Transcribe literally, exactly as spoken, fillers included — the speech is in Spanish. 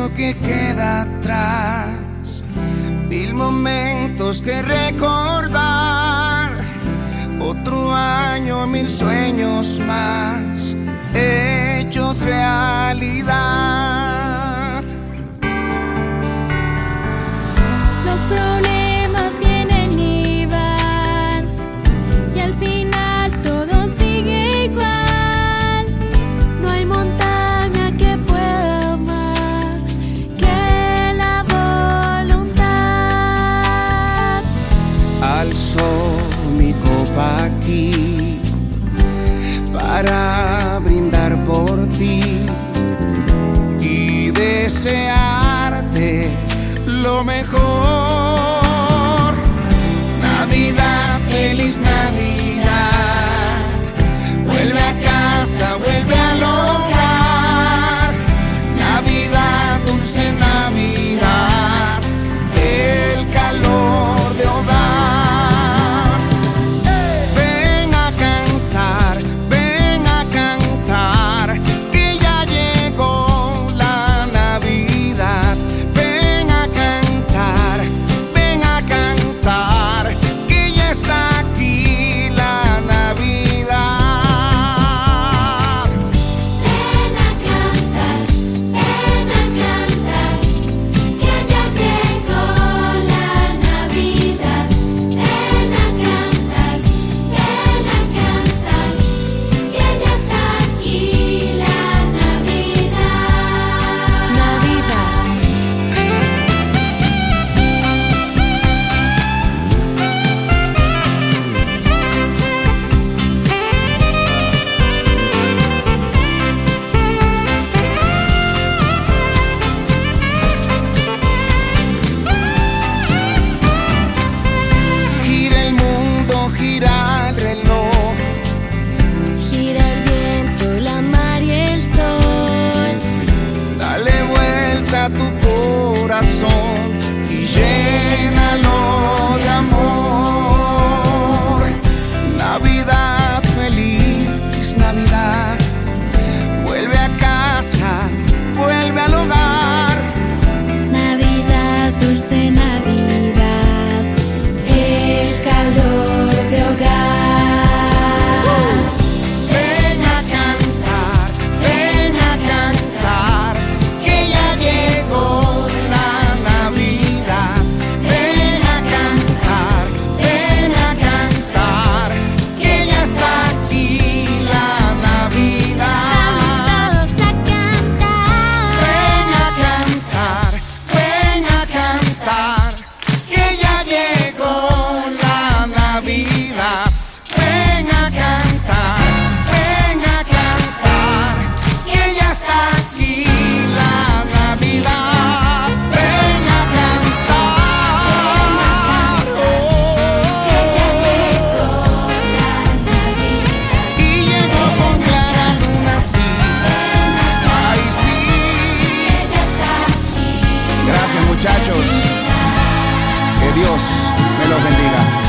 lo que queda atrás, mil momentos que recordar, otro año, mil sueños más, hechos realidad. Los problemas vienen y van, y al final todo sigue igual. No hay montaña que pueda más que la voluntad. Alzo mi copa aquí para brindar por ti y desearte lo mejor. Navidad, feliz Navidad, vuelve a casa, vuelve al hogar. Navidad, dulce Navidad, el calor de hogar. Ven a cantar, ven a cantar, que ya llegó la Navidad. Ven a cantar, ven a cantar, que ya está aquí la Navidad. Ven a cantar, ven a cantar, que ya llegó la Navidad. Ven a cantar, ven a cantar, que ya está aquí la Navidad. Navidad. Gira el mundo, gira el reloj, Gira el viento, la mar y el sol. dale vuelta a tu corazón y llénalo de amor. Navidad, feliz Navidad, vuelve a casa, vuelve al hogar. Navidad, dulce Navidad, el calor de hogar. Ven a cantar, ven a cantar, que ya llegó la Navidad. Ven a cantar, ven a cantar, que ya está aquí la Navidad. Vamos todos a cantar. Ven a cantar, ven a cantar, que ya llegó la Navidad. Ven a cantar, ven a cantar, que ya está aquí la Navidad. Ven a cantar, oh, y llegó con clara luna, sí, ay sí. Gracias, muchachos, que Dios me los bendiga.